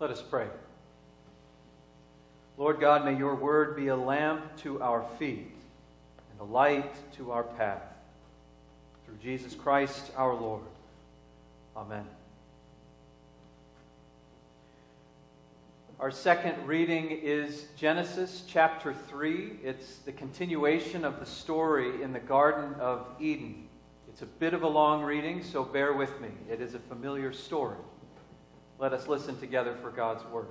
Let us pray. Lord God, may your word be a lamp to our feet and a light to our path. Through Jesus Christ our Lord. Amen. Our second reading is Genesis chapter 3. It's the continuation of the story in the Garden of Eden. It's a bit of a long reading, so bear with me. It is a familiar story. Let us listen together for God's word.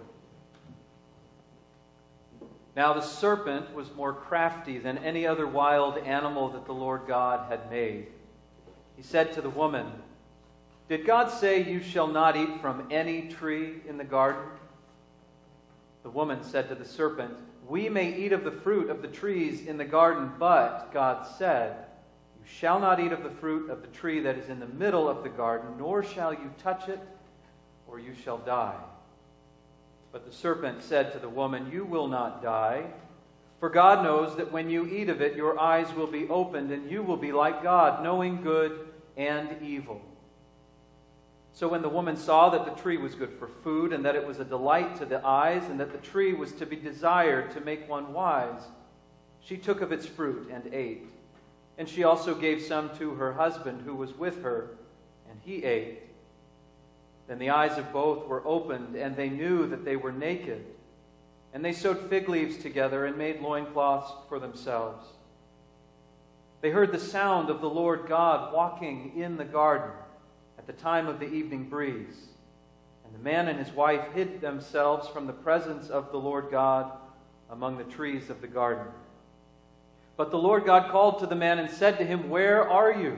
Now the serpent was more crafty than any other wild animal that the Lord God had made. He said to the woman, "Did God say you shall not eat from any tree in the garden?" The woman said to the serpent, "We may eat of the fruit of the trees in the garden, but God said, you shall not eat of the fruit of the tree that is in the middle of the garden, nor shall you touch it, or you shall die." But the serpent said to the woman, "You will not die, for God knows that when you eat of it, your eyes will be opened, and you will be like God, knowing good and evil." So when the woman saw that the tree was good for food, and that it was a delight to the eyes, and that the tree was to be desired to make one wise, she took of its fruit and ate. And she also gave some to her husband who was with her, and he ate. Then the eyes of both were opened, and they knew that they were naked. And they sewed fig leaves together and made loincloths for themselves. They heard the sound of the Lord God walking in the garden at the time of the evening breeze. And the man and his wife hid themselves from the presence of the Lord God among the trees of the garden. But the Lord God called to the man and said to him, "Where are you?"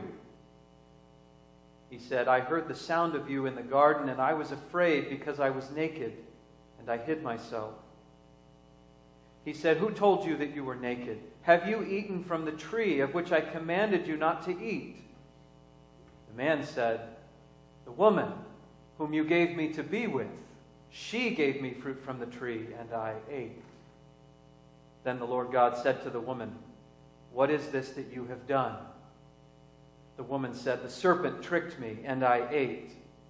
He said, "I heard the sound of you in the garden, and I was afraid because I was naked, and I hid myself." He said, "Who told you that you were naked? Have you eaten from the tree of which I commanded you not to eat?" The man said, "The woman whom you gave me to be with, she gave me fruit from the tree, and I ate." Then the Lord God said to the woman, "What is this that you have done?" The woman said, "The serpent tricked me, and I ate."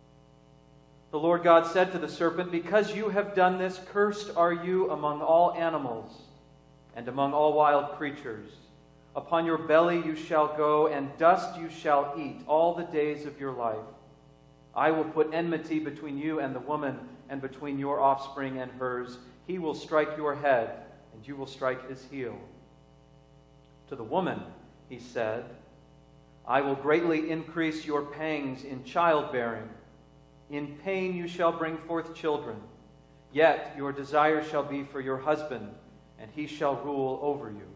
The Lord God said to the serpent, "Because you have done this, cursed are you among all animals and among all wild creatures. Upon your belly you shall go, and dust you shall eat all the days of your life. I will put enmity between you and the woman, and between your offspring and hers. He will strike your head, and you will strike his heel." To the woman he said, "I will greatly increase your pangs in childbearing. In pain you shall bring forth children. Yet your desire shall be for your husband, and he shall rule over you."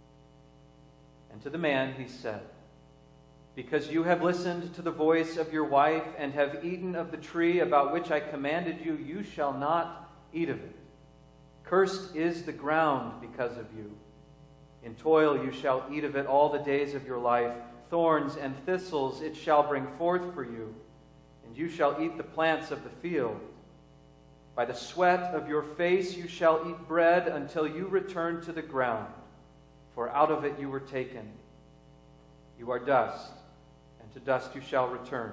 And to the man he said, "Because you have listened to the voice of your wife, and have eaten of the tree about which I commanded you, you shall not eat of it. Cursed is the ground because of you. In toil you shall eat of it all the days of your life. Thorns and thistles it shall bring forth for you, and you shall eat the plants of the field. By the sweat of your face you shall eat bread until you return to the ground, for out of it you were taken. You are dust, and to dust you shall return."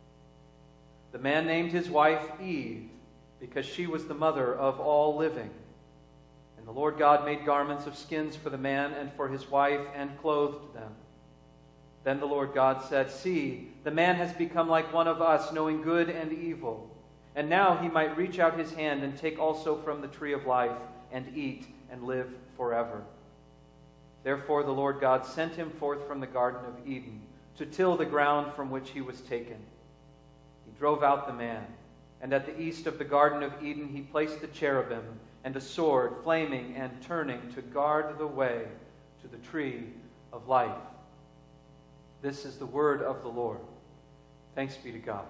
The man named his wife Eve, because she was the mother of all living. And the Lord God made garments of skins for the man and for his wife, and clothed them. Then the Lord God said, "See, the man has become like one of us, knowing good and evil. And now he might reach out his hand and take also from the tree of life, and eat and live forever." Therefore the Lord God sent him forth from the Garden of Eden to till the ground from which he was taken. He drove out the man, and at the east of the Garden of Eden he placed the cherubim and a sword, flaming and turning, to guard the way to the tree of life. This is the word of the Lord. Thanks be to God.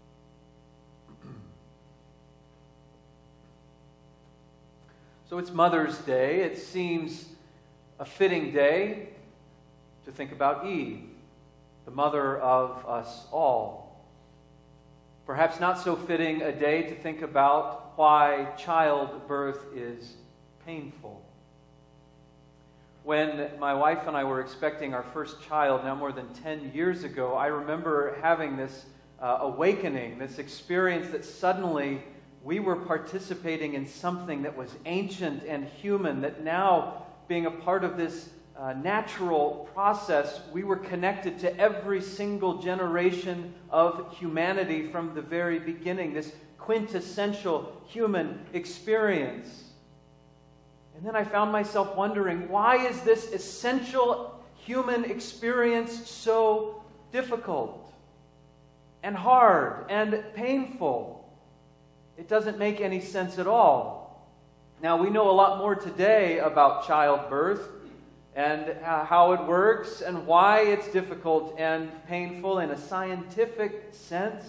So it's Mother's Day. It seems a fitting day to think about Eve, the mother of us all. Perhaps not so fitting a day to think about why childbirth is painful. When my wife and I were expecting our first child, now more than 10 years ago, I remember having this awakening, this experience that suddenly we were participating in something that was ancient and human, that now, being a part of this natural process, we were connected to every single generation of humanity from the very beginning, this quintessential human experience. And then I found myself wondering, why is this essential human experience so difficult and hard and painful? It doesn't make any sense at all. Now, we know a lot more today about childbirth and how it works and why it's difficult and painful in a scientific sense.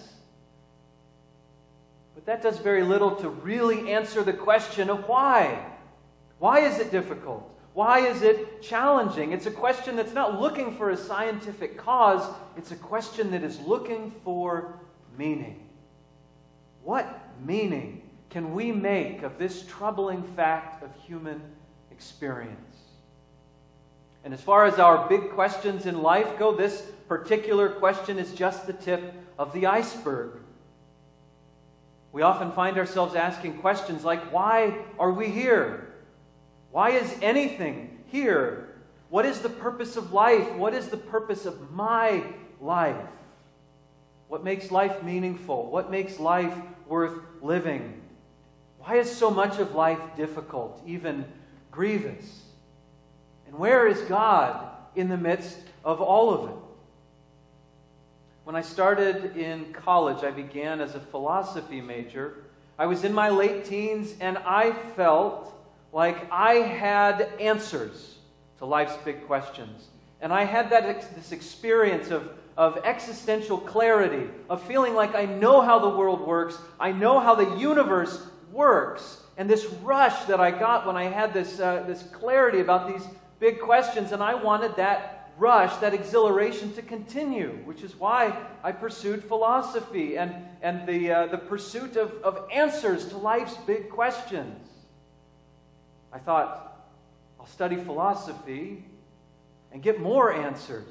But that does very little to really answer the question of why. Why is it difficult? Why is it challenging? It's a question that's not looking for a scientific cause. It's a question that is looking for meaning. What meaning can we make of this troubling fact of human experience? And as far as our big questions in life go, this particular question is just the tip of the iceberg. We often find ourselves asking questions like, why are we here? Why is anything here? What is the purpose of life? What is the purpose of my life? What makes life meaningful? What makes life worth living? Why is so much of life difficult, even grievous? And where is God in the midst of all of it? When I started in college, I began as a philosophy major. I was in my late teens, and I felt like I had answers to life's big questions. And I had this experience of existential clarity, of feeling like I know how the world works, I know how the universe works, and this rush that I got when I had this clarity about these big questions, and I wanted that rush, that exhilaration to continue, which is why I pursued philosophy and the pursuit of answers to life's big questions. I thought, I'll study philosophy and get more answers.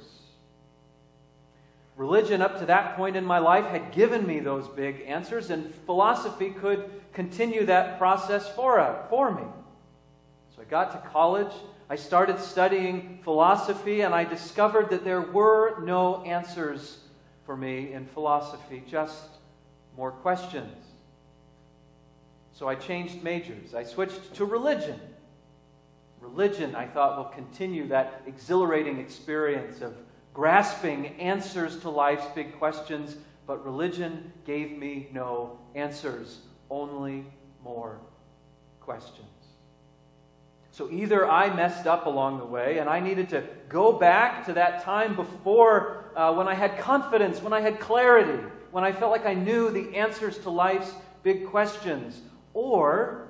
Religion up to that point in my life had given me those big answers, and philosophy could continue that process for me. So I got to college, I started studying philosophy, and I discovered that there were no answers for me in philosophy, just more questions. So I changed majors. I switched to religion. Religion, I thought, will continue that exhilarating experience of grasping answers to life's big questions, but religion gave me no answers, only more questions. So either I messed up along the way, and I needed to go back to that time before when I had confidence, when I had clarity, when I felt like I knew the answers to life's big questions, or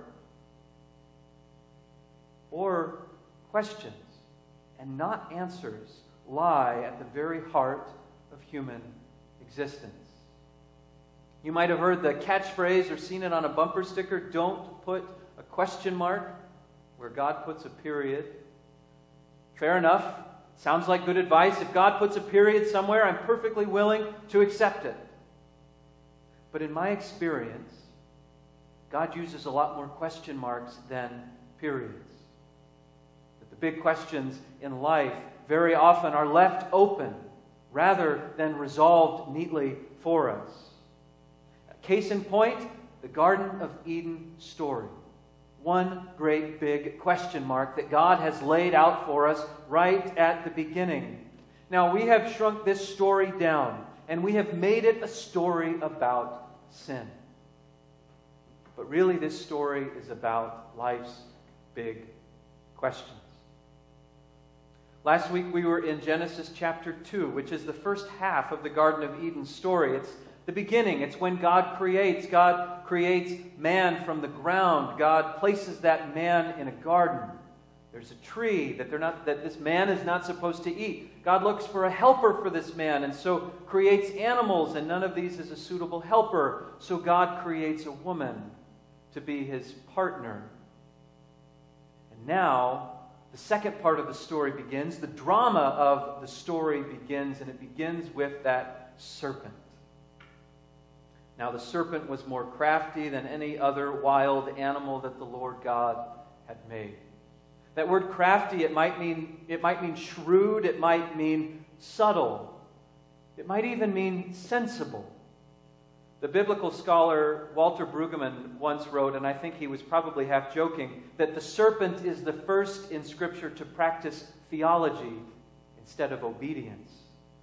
questions and not answers lie at the very heart of human existence. You might have heard the catchphrase or seen it on a bumper sticker, "Don't put a question mark where God puts a period." Fair enough. Sounds like good advice. If God puts a period somewhere, I'm perfectly willing to accept it. But in my experience, God uses a lot more question marks than periods. That the big questions in life very often are left open rather than resolved neatly for us. Case in point, the Garden of Eden story. One great big question mark that God has laid out for us right at the beginning. Now, we have shrunk this story down, and we have made it a story about sin. But really, this story is about life's big questions. Last week, we were in Genesis chapter 2, which is the first half of the Garden of Eden story. It's the beginning. It's when God creates. God creates man from the ground. God places that man in a garden. There's a tree that this man is not supposed to eat. God looks for a helper for this man, and so creates animals, and none of these is a suitable helper. So God creates a woman to be his partner. And now, the second part of the story begins. The drama of the story begins, and it begins with that serpent. Now the serpent was more crafty than any other wild animal that the Lord God had made. That word crafty, it might mean shrewd, it might mean subtle. It might even mean sensible. The biblical scholar Walter Brueggemann once wrote, and I think he was probably half joking, that the serpent is the first in Scripture to practice theology instead of obedience.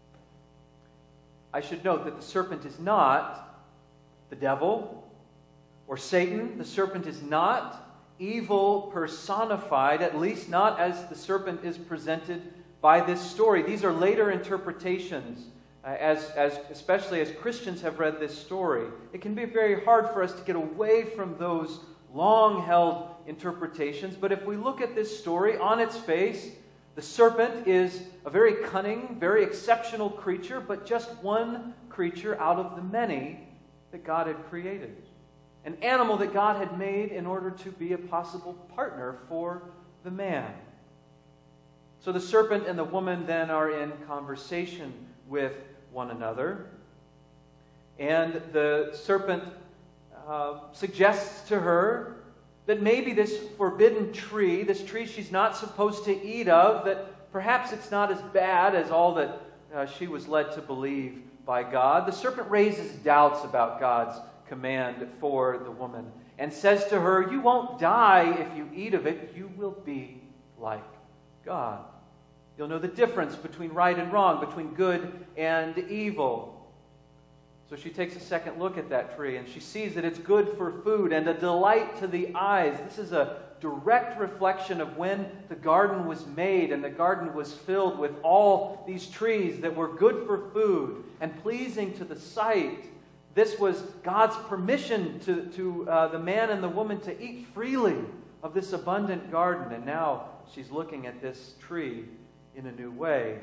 I should note that the serpent is not the devil or Satan. The serpent is not evil personified, at least not as the serpent is presented by this story. These are later interpretations, especially as Christians have read this story. It can be very hard for us to get away from those long-held interpretations, but if we look at this story on its face, the serpent is a very cunning, very exceptional creature, but just one creature out of the many that God had created. An animal that God had made in order to be a possible partner for the man. So the serpent and the woman then are in conversation with one another. And the serpent suggests to her that maybe this forbidden tree, this tree she's not supposed to eat of, that perhaps it's not as bad as all that she was led to believe by God. The serpent raises doubts about God's command for the woman and says to her, "You won't die if you eat of it. You will be like God. You'll know the difference between right and wrong, between good and evil." So she takes a second look at that tree and she sees that it's good for food and a delight to the eyes. This is a direct reflection of when the garden was made, and the garden was filled with all these trees that were good for food and pleasing to the sight. This was God's permission to the man and the woman to eat freely of this abundant garden. And now she's looking at this tree in a new way.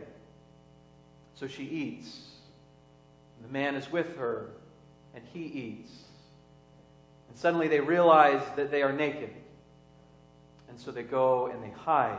So she eats. The man is with her, and he eats. And suddenly they realize that they are naked. And so they go and they hide.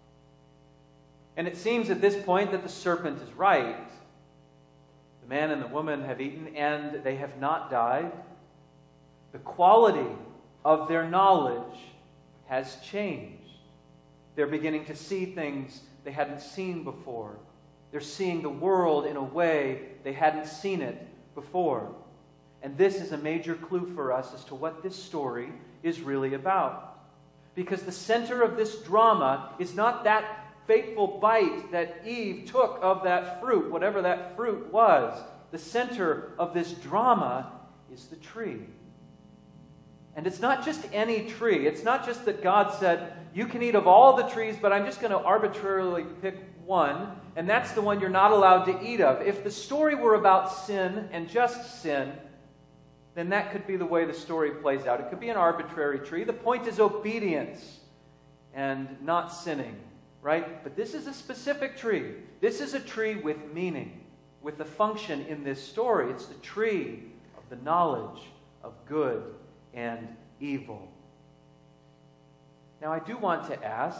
And it seems at this point that the serpent is right. The man and the woman have eaten, and they have not died. The quality of their knowledge has changed. They're beginning to see things they hadn't seen before. They're seeing the world in a way they hadn't seen it before. And this is a major clue for us as to what this story is really about. Because the center of this drama is not that fateful bite that Eve took of that fruit, whatever that fruit was. The center of this drama is the tree. And it's not just any tree. It's not just that God said, you can eat of all the trees, but I'm just going to arbitrarily pick one, and that's the one you're not allowed to eat of. If the story were about sin and just sin, then that could be the way the story plays out. It could be an arbitrary tree. The point is obedience and not sinning, right? But this is a specific tree. This is a tree with meaning, with a function in this story. It's the tree of the knowledge of good and evil. Now, I do want to ask,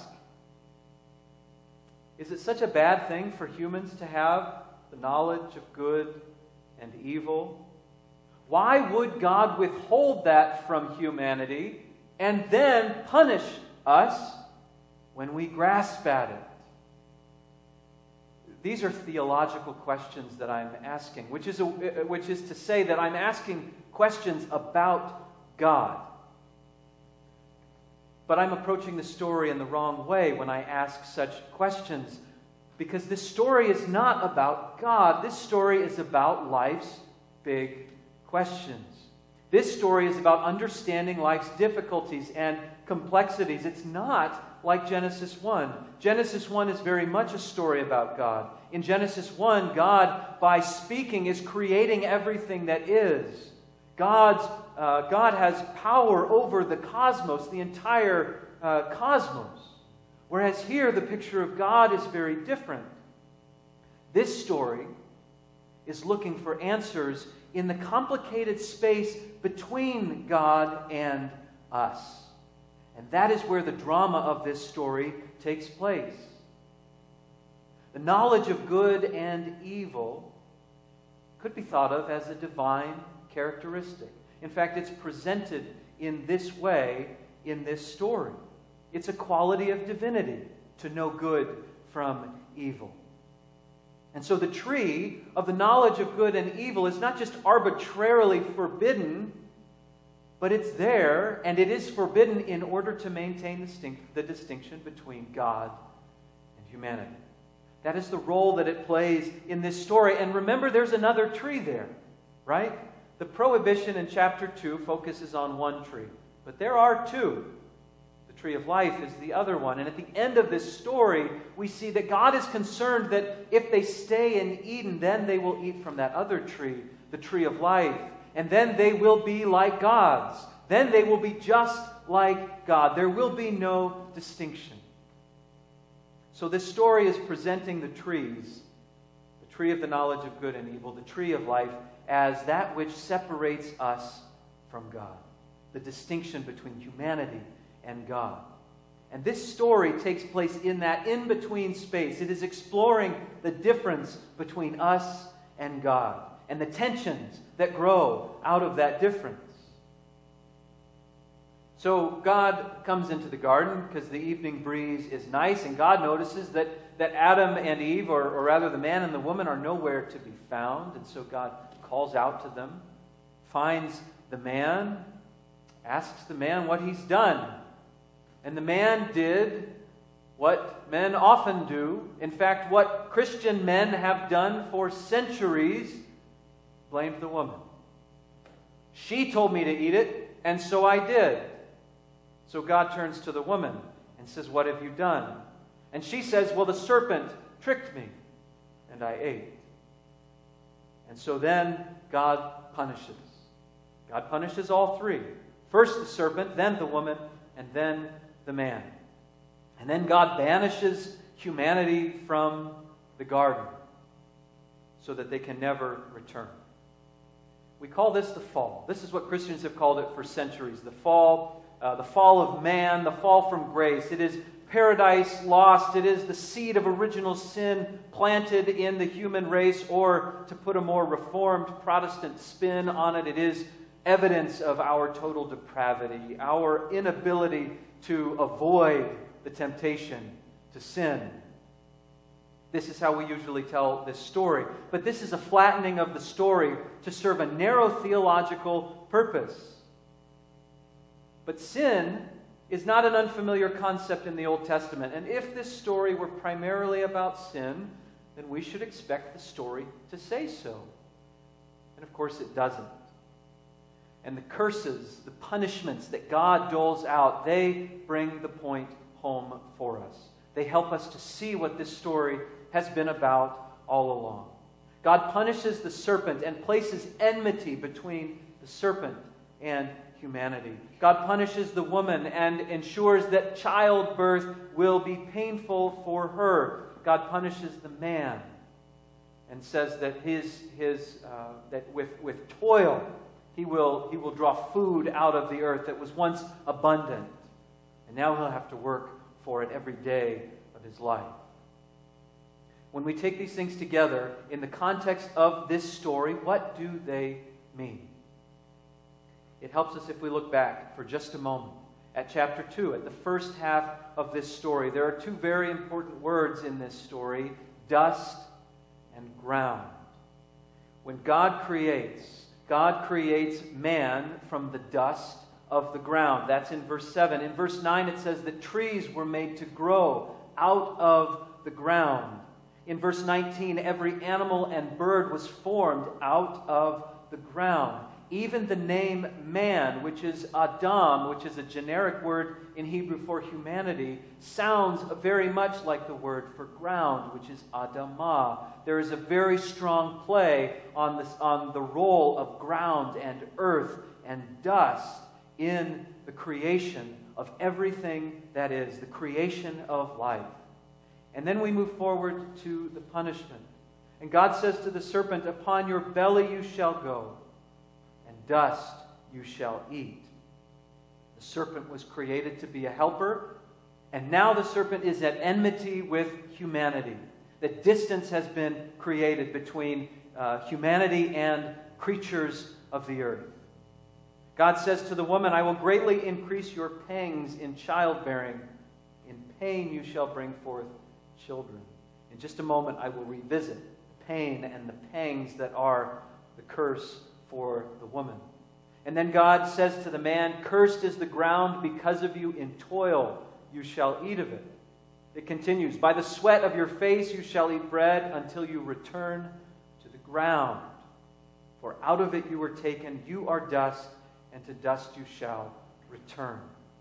is it such a bad thing for humans to have the knowledge of good and evil? Why would God withhold that from humanity and then punish us when we grasp at it? These are theological questions that I'm asking, which is to say that I'm asking questions about God. But I'm approaching the story in the wrong way when I ask such questions, because this story is not about God. This story is about life's big questions. This story is about understanding life's difficulties and complexities. It's not like Genesis 1. Genesis 1 is very much a story about God. In Genesis 1, God, by speaking, is creating everything that is. God has power over the cosmos, the entire cosmos. Whereas here, the picture of God is very different. This story is looking for answers in the complicated space between God and us. And that is where the drama of this story takes place. The knowledge of good and evil could be thought of as a divine characteristic. In fact, it's presented in this way in this story. It's a quality of divinity to know good from evil. And so the tree of the knowledge of good and evil is not just arbitrarily forbidden, but it's there, and it is forbidden in order to maintain the distinction between God and humanity. That is the role that it plays in this story. And remember, there's another tree there, right? The prohibition in chapter 2 focuses on one tree, but there are two. The tree of life is the other one. And at the end of this story, we see that God is concerned that if they stay in Eden, then they will eat from that other tree, the tree of life. And then they will be like gods. Then they will be just like God. There will be no distinction. So this story is presenting the trees, the tree of the knowledge of good and evil, the tree of life, as that which separates us from God. The distinction between humanity and God. And this story takes place in that in-between space. It is exploring the difference between us and God and the tensions that grow out of that difference. So God comes into the garden because the evening breeze is nice, and God notices that Adam and Eve, or rather the man and the woman, are nowhere to be found. And so God calls out to them, finds the man, asks the man what he's done. And the man did what men often do. In fact, what Christian men have done for centuries, blamed the woman. She told me to eat it, and so I did. So God turns to the woman and says, what have you done? And she says, well, the serpent tricked me, and I ate. And so then God punishes. God punishes all three. First the serpent, then the woman, and then the man. And then God banishes humanity from the garden so that they can never return. We call this the fall. This is what Christians have called it for centuries. The fall of man, the fall from grace. It is paradise lost. It is the seed of original sin planted in the human race, or to put a more reformed Protestant spin on it, it is evidence of our total depravity, our inability to avoid the temptation to sin. This is how we usually tell this story. But this is a flattening of the story to serve a narrow theological purpose. But sin is not an unfamiliar concept in the Old Testament. And if this story were primarily about sin, then we should expect the story to say so. And of course it doesn't. And the curses, the punishments that God doles out, they bring the point home for us. They help us to see what this story has been about all along. God punishes the serpent and places enmity between the serpent and humanity. God punishes the woman and ensures that childbirth will be painful for her. God punishes the man and says that that with toil he will draw food out of the earth that was once abundant, and now he'll have to work for it every day of his life. When we take these things together in the context of this story, what do they mean? It helps us if we look back for just a moment at chapter 2, at the first half of this story. There are two very important words in this story, dust and ground. When God creates man from the dust of the ground. That's in verse 7. In verse 9 it says that trees were made to grow out of the ground. In verse 19, every animal and bird was formed out of the ground. Even the name man, which is Adam, which is a generic word in Hebrew for humanity, sounds very much like the word for ground, which is Adamah. There is a very strong play on the role of ground and earth and dust in the creation of everything that is, the creation of life. And then we move forward to the punishment. And God says to the serpent, upon your belly you shall go, and dust you shall eat. The serpent was created to be a helper, and now the serpent is at enmity with humanity. The distance has been created between humanity and creatures of the earth. God says to the woman, I will greatly increase your pangs in childbearing. In pain you shall bring forth children. In just a moment, I will revisit the pain and the pangs that are the curse for the woman. And then God says to the man, cursed is the ground because of you. In toil you shall eat of it. It continues, by the sweat of your face you shall eat bread until you return to the ground. For out of it you were taken, you are dust, and to dust you shall return.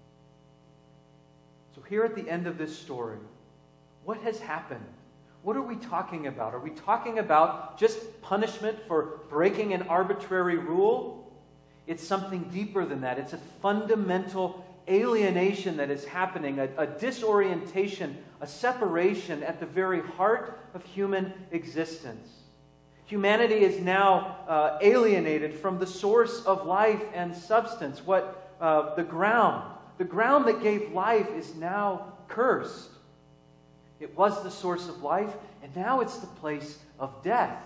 So here at the end of this story, what has happened? What are we talking about? Are we talking about just punishment for breaking an arbitrary rule? It's something deeper than that. It's a fundamental alienation that is happening, a disorientation, a separation at the very heart of human existence. Humanity is now alienated from the source of life and substance. The ground that gave life is now cursed. It was the source of life, and now it's the place of death.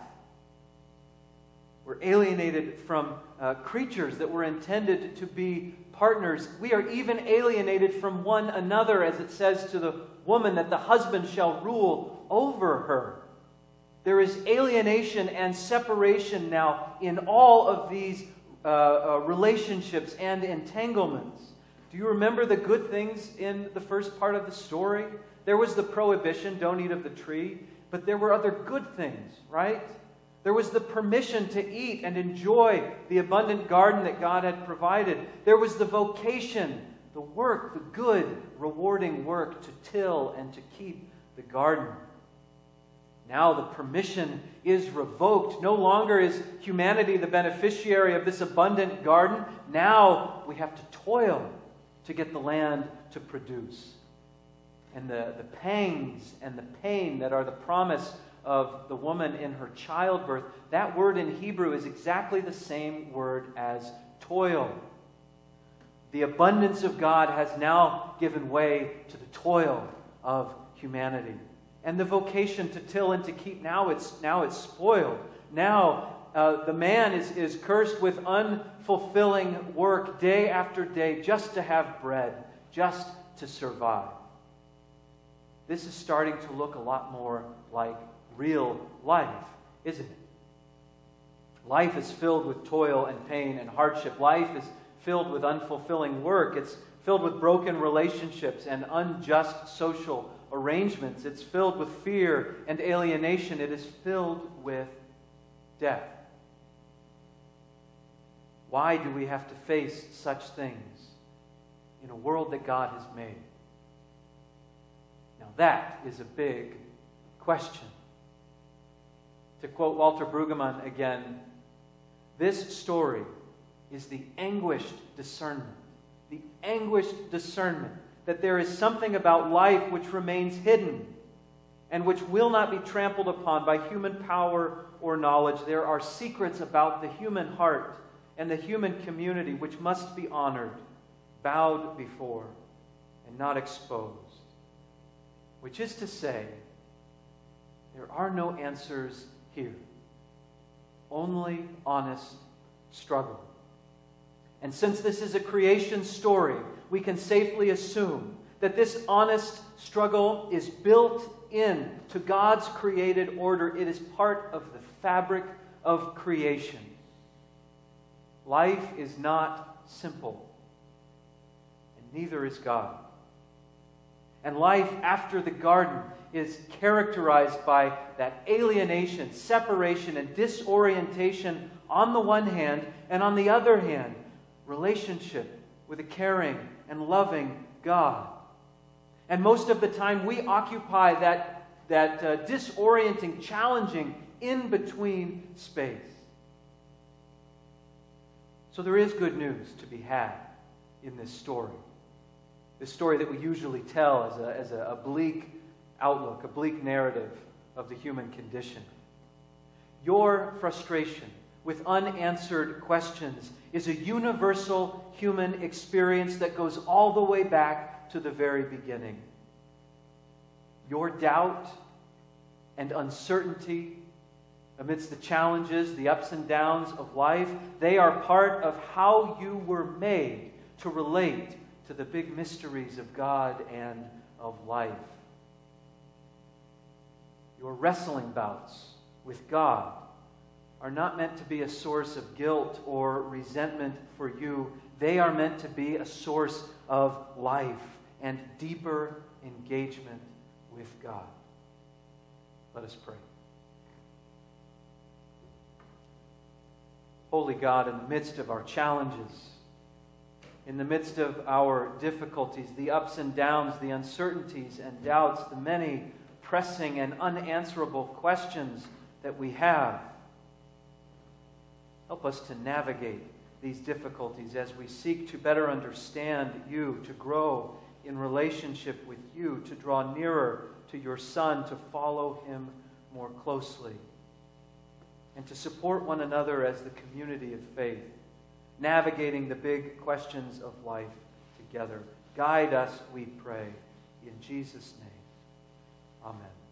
We're alienated from creatures that were intended to be partners. We are even alienated from one another, as it says to the woman that the husband shall rule over her. There is alienation and separation now in all of these relationships and entanglements. Do you remember the good things in the first part of the story? There was the prohibition, don't eat of the tree, but there were other good things, right? There was the permission to eat and enjoy the abundant garden that God had provided. There was the vocation, the work, the good, rewarding work to till and to keep the garden. Now the permission is revoked. No longer is humanity the beneficiary of this abundant garden. Now we have to toil to get the land to produce. And the pangs and the pain that are the promise of the woman in her childbirth, that word in Hebrew is exactly the same word as toil. The abundance of God has now given way to the toil of humanity. And the vocation to till and to keep, now it's spoiled. Now the man is cursed with unfulfilling work day after day just to have bread, just to survive. This is starting to look a lot more like real life, isn't it? Life is filled with toil and pain and hardship. Life is filled with unfulfilling work. It's filled with broken relationships and unjust social arrangements. It's filled with fear and alienation. It is filled with death. Why do we have to face such things in a world that God has made? Now that is a big question. To quote Walter Brueggemann again, this story is the anguished discernment that there is something about life which remains hidden and which will not be trampled upon by human power or knowledge. There are secrets about the human heart and the human community which must be honored, bowed before, and not exposed. Which is to say, there are no answers here. Only honest struggle. And since this is a creation story, we can safely assume that this honest struggle is built in to God's created order. It is part of the fabric of creation. Life is not simple, and neither is God. And life after the garden is characterized by that alienation, separation, and disorientation on the one hand, and on the other hand, relationship with a caring and loving God. And most of the time we occupy that disorienting, challenging, in-between space. So there is good news to be had in this story. This story that we usually tell as a bleak outlook, a bleak narrative of the human condition. Your frustration with unanswered questions is a universal human experience that goes all the way back to the very beginning. Your doubt and uncertainty amidst the challenges, the ups and downs of life. They are part of how you were made to relate to the big mysteries of God and of life. Your wrestling bouts with God are not meant to be a source of guilt or resentment for you. They are meant to be a source of life and deeper engagement with God. Let us pray. Holy God, in the midst of our challenges, in the midst of our difficulties, the ups and downs, the uncertainties and doubts, the many pressing and unanswerable questions that we have, help us to navigate these difficulties as we seek to better understand you, to grow in relationship with you, to draw nearer to your Son, to follow him more closely, and to support one another as the community of faith, navigating the big questions of life together. Guide us, we pray. In Jesus' name, amen.